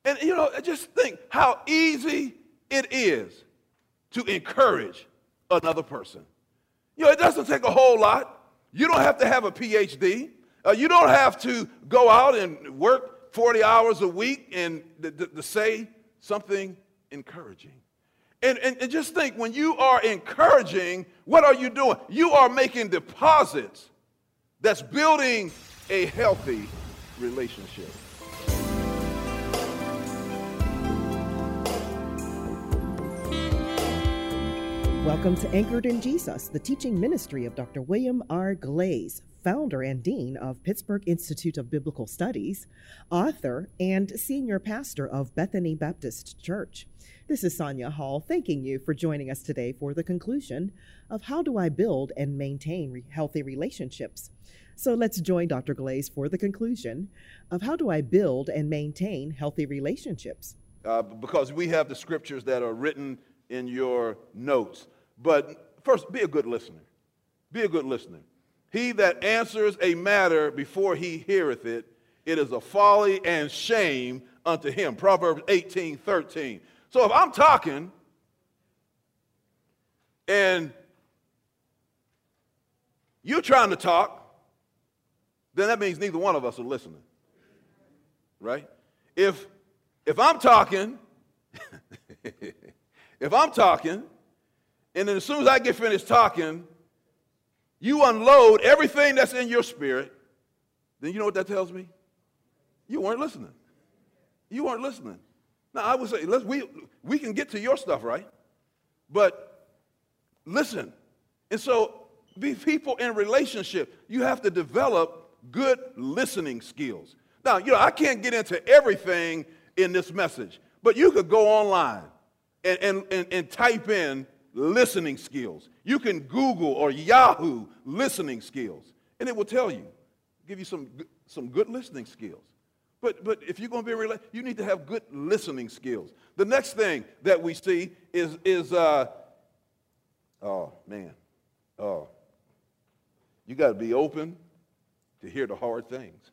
And, just think how easy it is to encourage another person. It doesn't take a whole lot. You don't have to have a PhD. You don't have to go out and work 40 hours a week and to say something encouraging. And just think, when you are encouraging, what are you doing? You are making deposits that's building a healthy relationship. Welcome to Anchored in Jesus, the teaching ministry of Dr. William R. Glaze, founder and dean of Pittsburgh Institute of Biblical Studies, author, and senior pastor of Bethany Baptist Church. This is Sonia Hall, thanking you for joining us today for the conclusion of How Do I Build and Maintain Healthy Relationships? So let's join Dr. Glaze for the conclusion of How Do I Build and Maintain Healthy Relationships? Because we have the scriptures that are written in your notes. But first, be a good listener. Be a good listener. He that answers a matter before he heareth it, it is a folly and shame unto him. Proverbs 18:13. So if I'm talking and you're trying to talk, then that means neither one of us are listening. Right? If I'm talking, if I'm talking, and then as soon as I get finished talking, you unload everything that's in your spirit, then you know what that tells me? You weren't listening. You weren't listening. Now, I would say, we can get to your stuff, right? But listen. And so, be people in relationship, you have to develop good listening skills. Now, I can't get into everything in this message, but you could go online and type in listening skills. You can Google or Yahoo listening skills, and it will tell you, give you some good listening skills. But if you're going to be you need to have good listening skills. The next thing that we see is you got to be open to hear the hard things.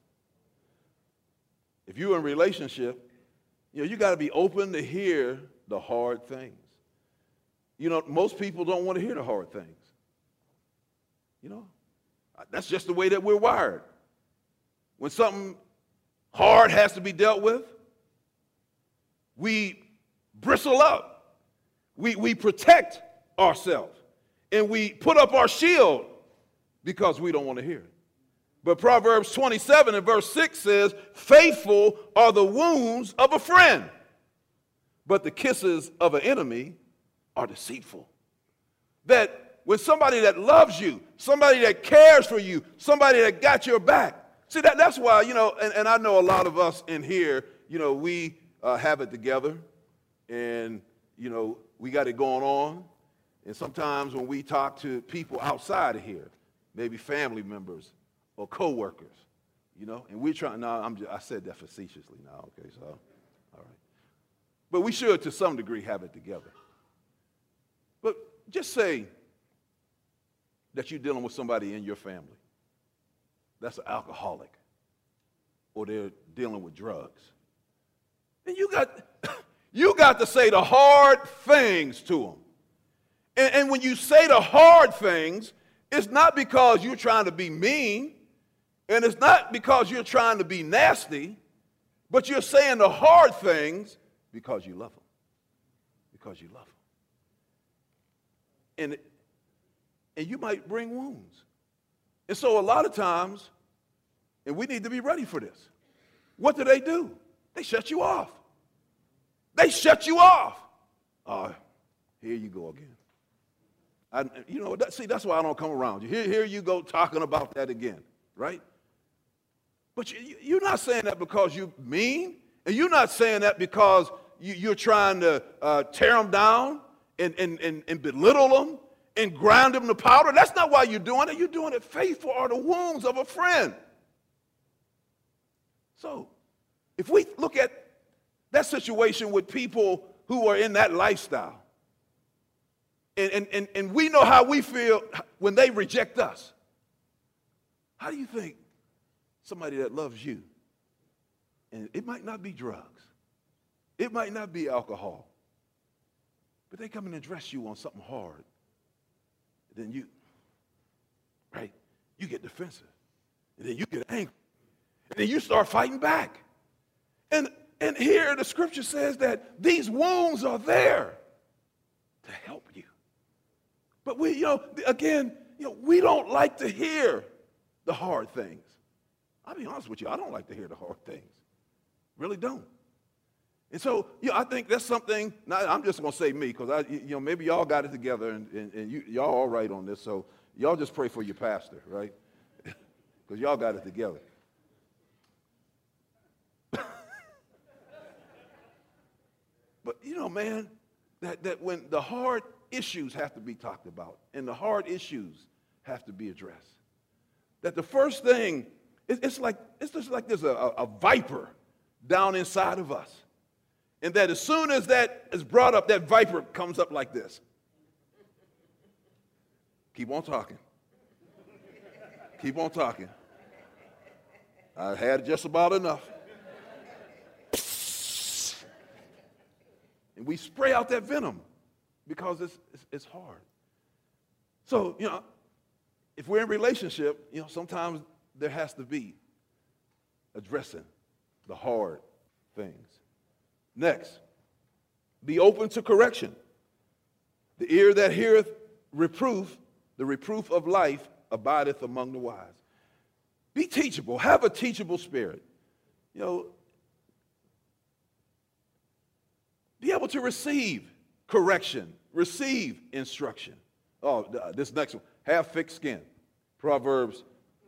If you're in a relationship, you got to be open to hear the hard things. Most people don't want to hear the hard things. That's just the way that we're wired. When something hard has to be dealt with, we bristle up. We protect ourselves. And we put up our shield because we don't want to hear it. But Proverbs 27 and verse 6 says, faithful are the wounds of a friend, but the kisses of an enemy are deceitful. That when somebody that loves you, somebody that cares for you, somebody that got your back, see, that's why, and I know a lot of us in here, we have it together, and, we got it going on. And sometimes when we talk to people outside of here, maybe family members or coworkers, and we're trying, I said that facetiously now, okay, so, all right. But we should, to some degree, have it together. But just say that you're dealing with somebody in your family that's an alcoholic, or they're dealing with drugs. And you got to say the hard things to them. And when you say the hard things, it's not because you're trying to be mean, and it's not because you're trying to be nasty, but you're saying the hard things because you love them. Because you love them. And you might bring wounds. And so a lot of times, and we need to be ready for this, what do? They shut you off. They shut you off. Here you go again. That's why I don't come around you. Here you go talking about that again, right? But you're not saying that because you're mean, and you're not saying that because you're trying to tear them down and belittle them and grind them to powder. That's not why you're doing it. You're doing it faithful are the wounds of a friend. So if we look at that situation with people who are in that lifestyle, and we know how we feel when they reject us, how do you think somebody that loves you, and it might not be drugs, It might not be alcohol, but they come and address you on something hard. Then you get defensive. And then you get angry. And then you start fighting back. And here the scripture says that these wounds are there to help you. But we don't like to hear the hard things. I'll be honest with you, I don't like to hear the hard things. Really don't. And so, I think that's something, now I'm just going to say me, because maybe y'all got it together and y'all all right on this, so y'all just pray for your pastor, right? Because y'all got it together. But, man, that when the hard issues have to be talked about and the hard issues have to be addressed, that the first thing, it's just like there's a viper down inside of us. And that as soon as that is brought up, that viper comes up like this. Keep on talking. Keep on talking. I had just about enough. And we spray out that venom because it's hard. So, if we're in a relationship, sometimes there has to be addressing the hard things. Next, be open to correction. The ear that heareth reproof, the reproof of life, abideth among the wise. Be teachable. Have a teachable spirit. Be able to receive correction, receive instruction. Oh, this next one. Have thick skin. Proverbs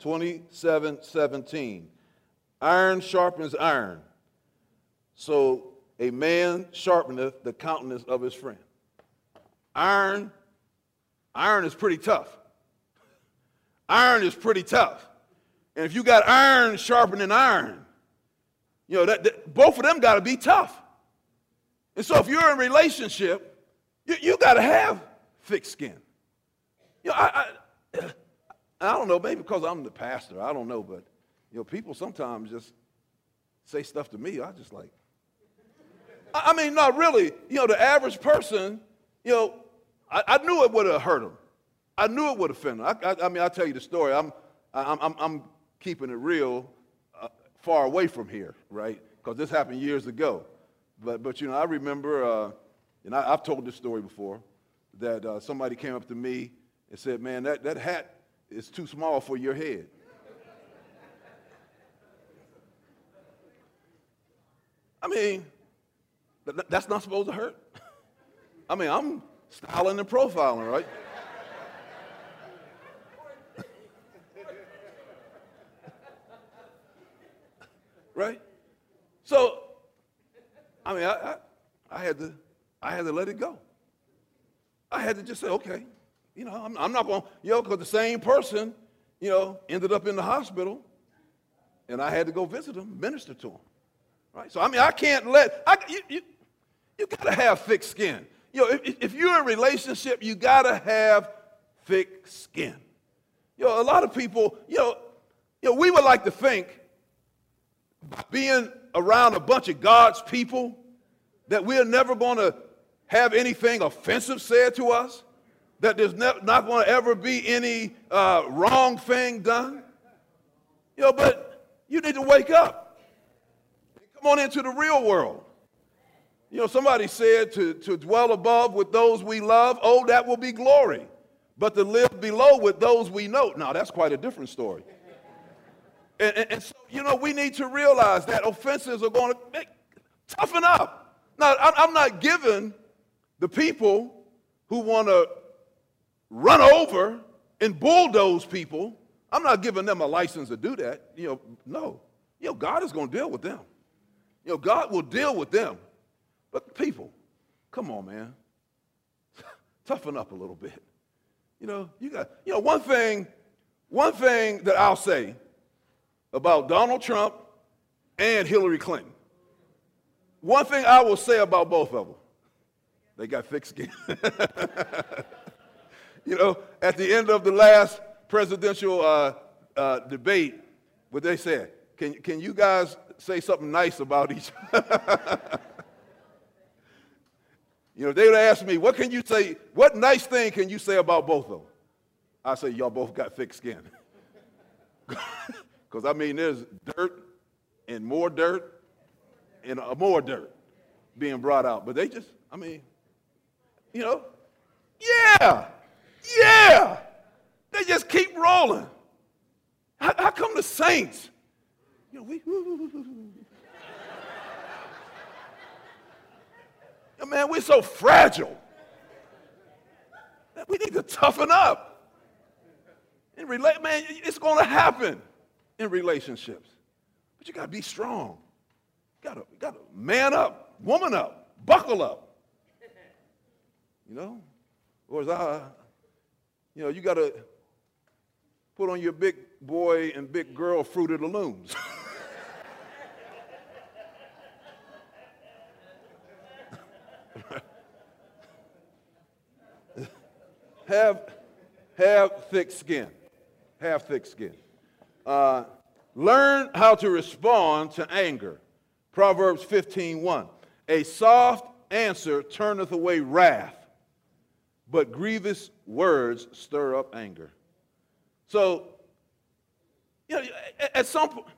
27:17. Iron sharpens iron, so a man sharpeneth the countenance of his friend. Iron is pretty tough. Iron is pretty tough. And if you got iron sharpening iron, both of them got to be tough. And so if you're in a relationship, you got to have thick skin. I don't know, maybe because I'm the pastor, I don't know, but people sometimes just say stuff to me, I just like, not really. The average person, I knew it would have hurt him. I knew it would offend him. I'll tell you the story. I'm keeping it real far away from here, right? Because this happened years ago. But I remember, and I've told this story before, that somebody came up to me and said, man, that hat is too small for your head. That's not supposed to hurt. I'm styling and profiling, right? Right? So, I had to let it go. I had to just say, okay, I'm not going to, because the same person, ended up in the hospital, and I had to go visit him, minister to him. Right? So, I can't you got to have thick skin. If you're in a relationship, you got to have thick skin. A lot of people, we would like to think, being around a bunch of God's people, that we're never going to have anything offensive said to us, that there's not going to ever be any wrong thing done. But you need to wake up. Come on into the real world. Somebody said to dwell above with those we love, oh, that will be glory. But to live below with those we know, now that's quite a different story. And so, we need to realize that offenses are going to toughen up. Now, I'm not giving the people who want to run over and bulldoze people, I'm not giving them a license to do that. No. God is going to deal with them. God will deal with them. But people, come on, man. Toughen up a little bit. You got, one thing that I'll say about Donald Trump and Hillary Clinton. One thing I will say about both of them, they got thick skin. At the end of the last presidential debate, what they said, can you guys say something nice about each other? if they would ask me, what can you say, what nice thing can you say about both of them? I say, y'all both got thick skin. Because, I mean, there's dirt and more dirt and more dirt being brought out. But they just, I mean, you know, yeah. They just keep rolling. How come the saints, you know, man, we're so fragile. We need to toughen up. Man, it's going to happen in relationships. But you got to be strong. You got to man up, woman up, buckle up. You know? Or you got to put on your big boy and big girl Fruit of the Looms. Have thick skin. Have thick skin. Learn how to respond to anger. Proverbs 15:1. A soft answer turneth away wrath, but grievous words stir up anger. So, you know, at some point,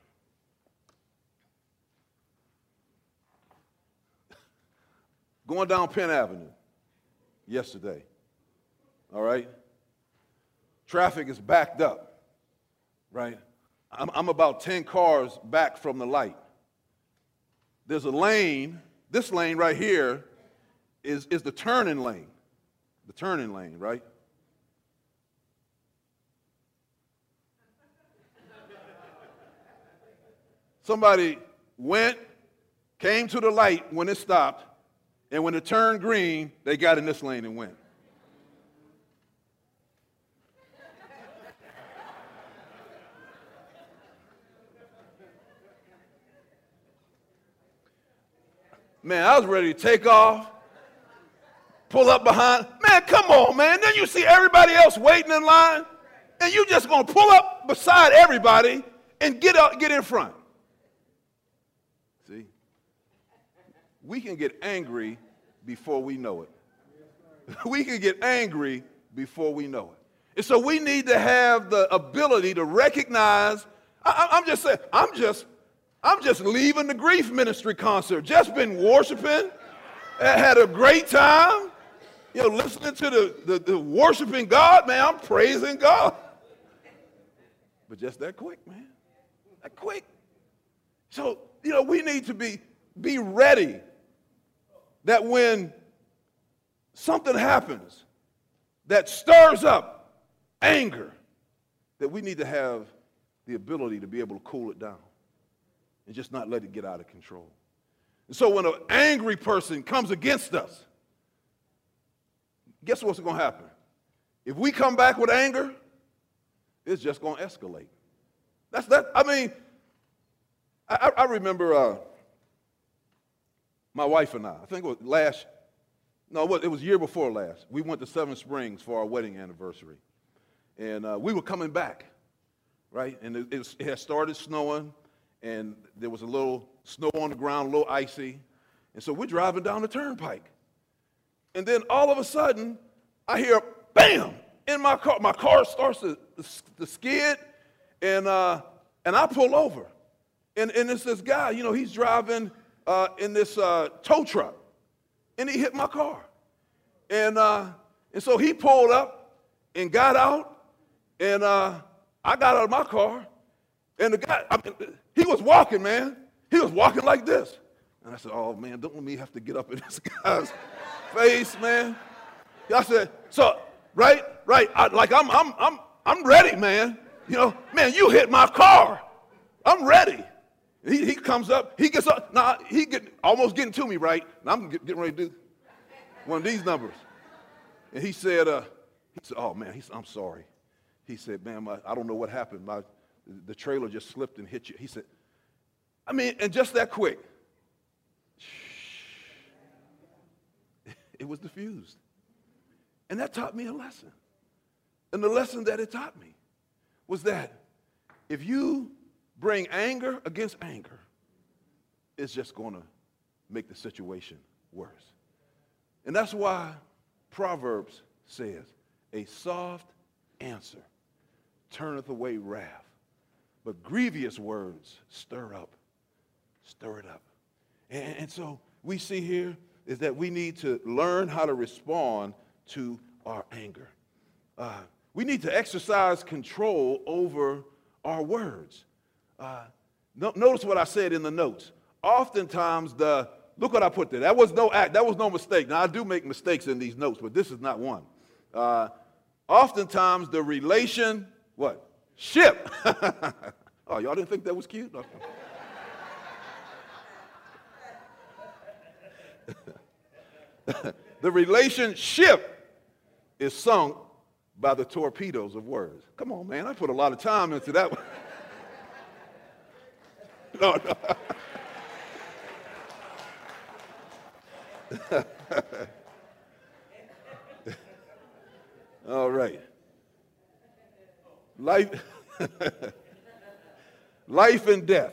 going down Penn Avenue yesterday, all right? Traffic is backed up, right? I'm about 10 cars back from the light. There's a lane, this lane right here is the turning lane. The turning lane, right? Somebody came to the light when it stopped, and when it turned green, they got in this lane and went. Man, I was ready to take off, pull up behind. Man, come on, man. Then you see everybody else waiting in line, and you just going to pull up beside everybody and get in front. See? We can get angry before we know it. We can get angry before we know it. And so we need to have the ability to recognize, I'm just saying, I'm just leaving the grief ministry concert. Just been worshiping, had a great time, you know, listening to the worshiping God. Man, I'm praising God. But just that quick, man, that quick. So, you know, we need to be ready that when something happens that stirs up anger, that we need to have the ability to be able to cool it down and just not let it get out of control. And so when an angry person comes against us, guess what's going to happen? If we come back with anger, it's just going to escalate. I mean, I remember my wife and I think it was it was year before last. We went to Seven Springs for our wedding anniversary. And we were coming back, right? And it had started snowing, and there was a little snow on the ground, a little icy. And so we're driving down the turnpike. And then all of a sudden, I hear, bam, in my car. My car starts to skid, and I pull over. And it's this guy, you know, he's driving in this tow truck, and he hit my car. And so he pulled up and got out, and I got out of my car, and the guy, he was walking, man. He was walking like this. And I said, oh, man, don't let me have to get up in this guy's face, man. I said, so, right, I'm ready, man. You know, man, you hit my car. I'm ready. He comes up, he gets up. Now, almost getting to me, right? And I'm getting ready to do one of these numbers. And he said, oh, man, I'm sorry. He said, man, I don't know what happened. The trailer just slipped and hit you. He said, I mean, and just that quick, it was diffused. And that taught me a lesson. And the lesson that it taught me was that if you bring anger against anger, it's just going to make the situation worse. And that's why Proverbs says, a soft answer turneth away wrath, but grievous words stir it up. And so we see here is that we need to learn how to respond to our anger. We need to exercise control over our words. Notice what I said in the notes. Oftentimes, look what I put there. That was no mistake. Now, I do make mistakes in these notes, but this is not one. Oftentimes, the relation, ship. Oh, y'all didn't think that was cute? No. The relationship is sunk by the torpedoes of words. Come on, man. I put a lot of time into that one. No. All right. Life and death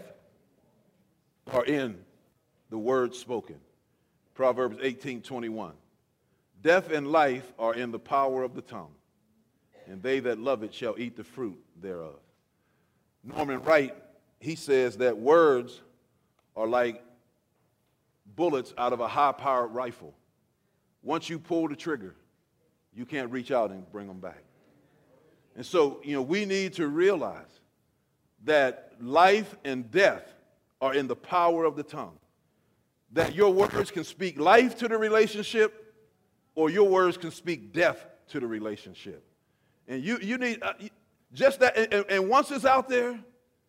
are in the words spoken. Proverbs 18:21. Death and life are in the power of the tongue, and they that love it shall eat the fruit thereof. Norman Wright, he says that words are like bullets out of a high-powered rifle. Once you pull the trigger, you can't reach out and bring them back. And so, we need to realize that life and death are in the power of the tongue. That your words can speak life to the relationship, or your words can speak death to the relationship. And you need just that. And once it's out there,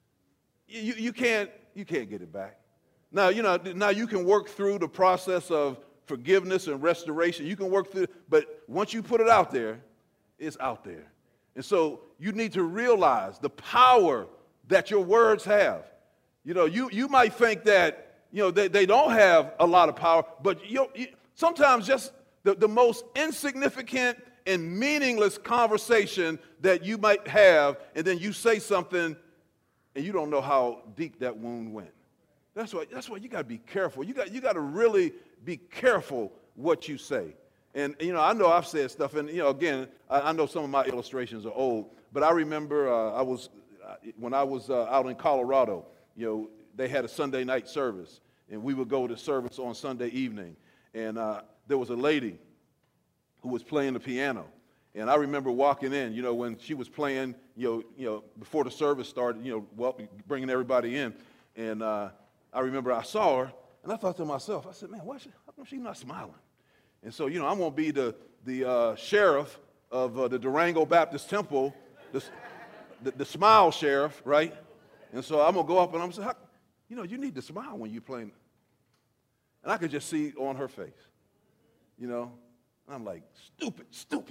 you can't get it back. Now you can work through the process of forgiveness and restoration. You can work through, but once you put it out there, it's out there. And so you need to realize the power that your words have. You might think that they don't have a lot of power, but sometimes just the most insignificant and meaningless conversation that you might have, and then you say something and you don't know how deep that wound went. That's why you got to be careful. You got to really be careful what you say. And I know I've said stuff, and again, I know some of my illustrations are old, but I remember when I was out in Colorado, they had a Sunday night service, and we would go to service on Sunday evening, and there was a lady who was playing the piano, and I remember walking in, when she was playing, before the service started, bringing everybody in, and I remember I saw her, and I thought to myself, I said, man, how come she's not smiling? And so, I'm going to be the sheriff of the Durango Baptist Temple, the smile sheriff, right? And so I'm going to go up and I'm going to say, you need to smile when you're playing. And I could just see on her face, and I'm like, stupid.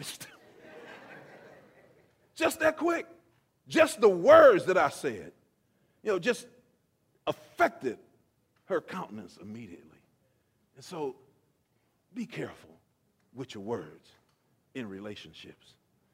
Just that quick. Just the words that I said, just affected her countenance immediately. And so be careful with your words in relationships.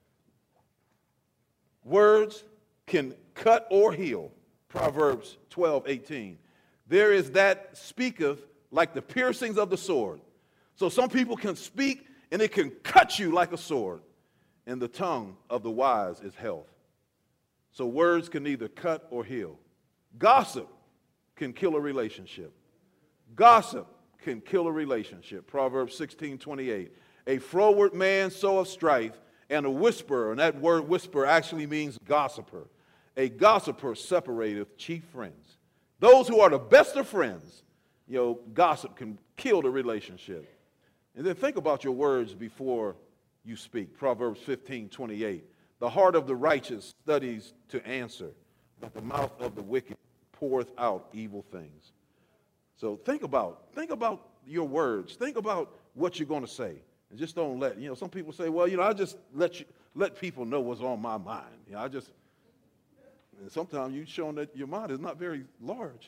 Words can cut or heal. Proverbs 12:18. There is that speaketh like the piercings of the sword. So some people can speak and it can cut you like a sword. And the tongue of the wise is health. So words can either cut or heal. Gossip can kill a relationship. Gossip can kill a relationship. Proverbs 16:28. A froward man soweth strife, and a whisperer, and that word whisper actually means gossiper. A gossiper separateth chief friends. Those who are the best of friends, gossip can kill the relationship. And then think about your words before you speak. Proverbs 15:28. The heart of the righteous studies to answer, but the mouth of the wicked poureth out evil things. So think about your words. Think about what you're going to say. And just don't let, some people say, well, I just let people know what's on my mind. And sometimes you've shown that your mind is not very large.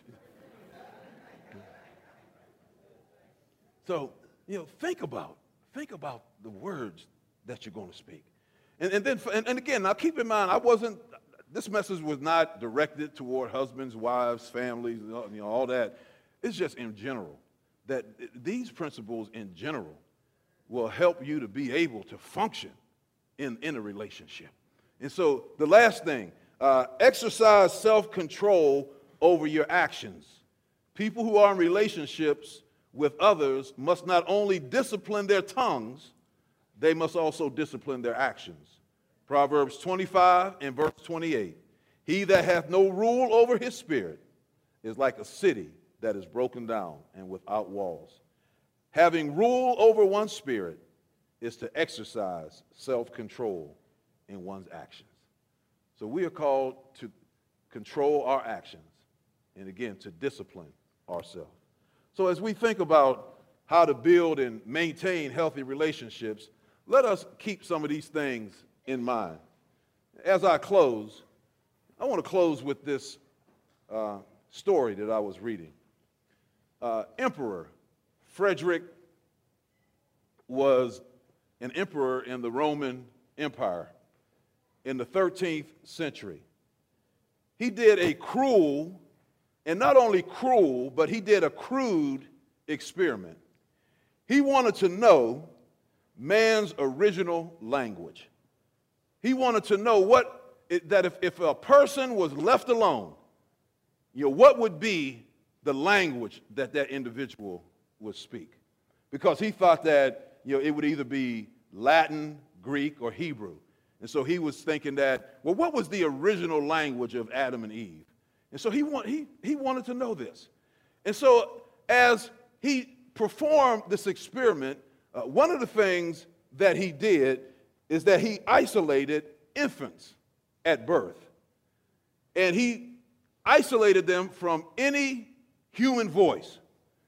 So, think about the words that you're going to speak. And again, now keep in mind, this message was not directed toward husbands, wives, families, all that. It's just in general, that these principles in general will help you to be able to function in a relationship. And so the last thing, exercise self-control over your actions. People who are in relationships with others must not only discipline their tongues, they must also discipline their actions. Proverbs 25 and verse 28. He that hath no rule over his spirit is like a city that is broken down and without walls. Having rule over one's spirit is to exercise self-control in one's actions. So we are called to control our actions and, again, to discipline ourselves. So as we think about how to build and maintain healthy relationships, let us keep some of these things in mind. As I close, I want to close with this story that I was reading. Emperor Frederick was an emperor in the Roman Empire in the 13th century. He did a cruel, and not only cruel, but he did a crude experiment. He wanted to know man's original language. He wanted to know that if a person was left alone, what would be the language that that individual would speak? Because he thought that it would either be Latin, Greek, or Hebrew. And so he was thinking that, well, what was the original language of Adam and Eve? And so he wanted to know this. And so as he performed this experiment, one of the things that he did is that he isolated infants at birth. And he isolated them from any human voice.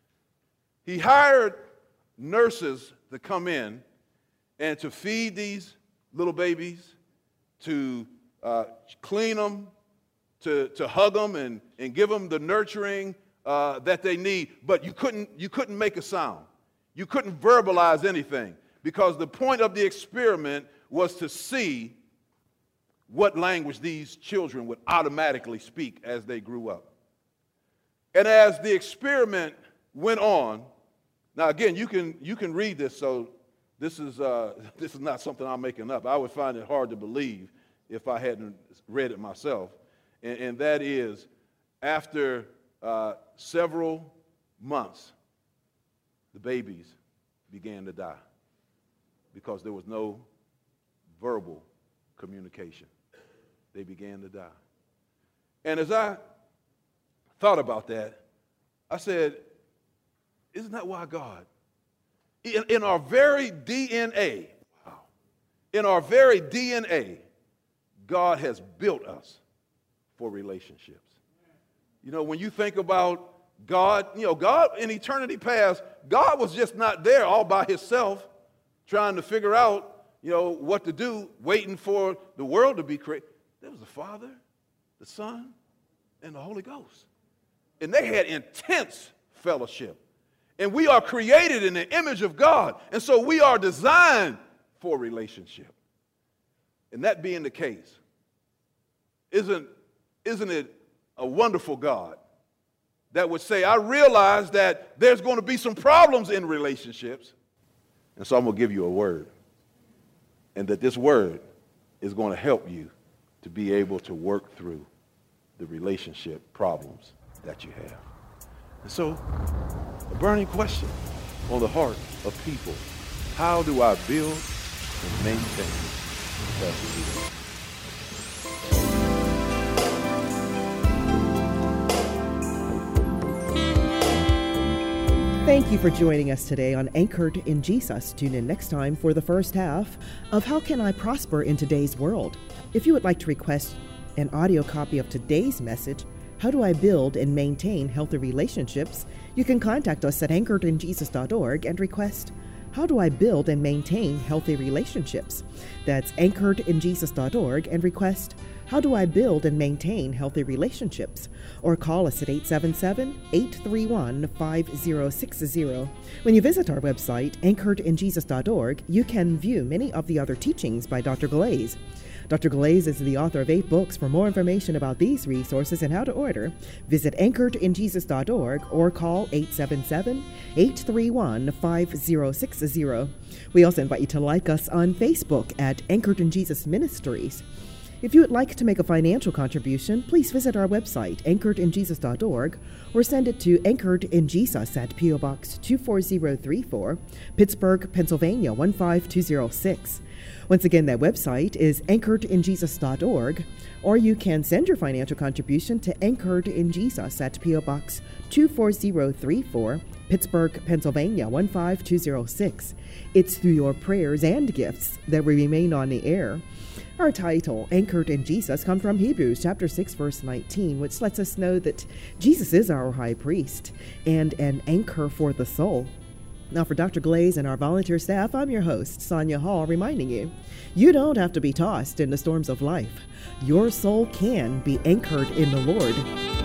He hired nurses to come in and to feed these little babies, to clean them, to hug them and give them the nurturing that they need. But you couldn't make a sound. You couldn't verbalize anything, because the point of the experiment was to see what language these children would automatically speak as they grew up. And as the experiment went on, now again, you can read this, so this is not something I'm making up. I would find it hard to believe if I hadn't read it myself. And that is, after several months, the babies began to die because there was no verbal communication. They began to die. And as I thought about that, I said, isn't that why God, in our very DNA, in our very DNA, God has built us for relationships. When you think about God, God in eternity past, God was just not there all by himself trying to figure out, what to do, waiting for the world to be created. There was the Father, the Son, and the Holy Ghost. And they had intense fellowship. And we are created in the image of God. And so we are designed for relationship. And that being the case, isn't it a wonderful God that would say, I realize that there's going to be some problems in relationships, and so I'm going to give you a word. And that this word is going to help you to be able to work through the relationship problems that you have. And so, a burning question on the heart of people: how do I build and maintain healthy relationships? Thank you for joining us today on Anchored in Jesus. Tune in next time for the first half of How Can I Prosper in Today's World? If you would like to request an audio copy of today's message, How Do I Build and Maintain Healthy Relationships? You can contact us at anchoredinjesus.org and request How Do I Build and Maintain Healthy Relationships? That's anchoredinjesus.org and request How Do I Build and Maintain Healthy Relationships? Or call us at 877-831-5060. When you visit our website, anchoredinjesus.org, you can view many of the other teachings by Dr. Glaze. Dr. Glaze is the author of 8 books. For more information about these resources and how to order, visit anchoredinjesus.org or call 877-831-5060. We also invite you to like us on Facebook at Anchored in Jesus Ministries. If you would like to make a financial contribution, please visit our website, anchoredinjesus.org, or send it to Anchored in Jesus at P.O. Box 24034, Pittsburgh, Pennsylvania 15206. Once again, that website is anchoredinjesus.org, or you can send your financial contribution to Anchored in Jesus at P.O. Box 24034, Pittsburgh, Pennsylvania 15206. It's through your prayers and gifts that we remain on the air. Our title, Anchored in Jesus, comes from Hebrews chapter 6, verse 19, which lets us know that Jesus is our high priest and an anchor for the soul. Now, for Dr. Glaze and our volunteer staff, I'm your host, Sonia Hall, reminding you, you don't have to be tossed in the storms of life. Your soul can be anchored in the Lord.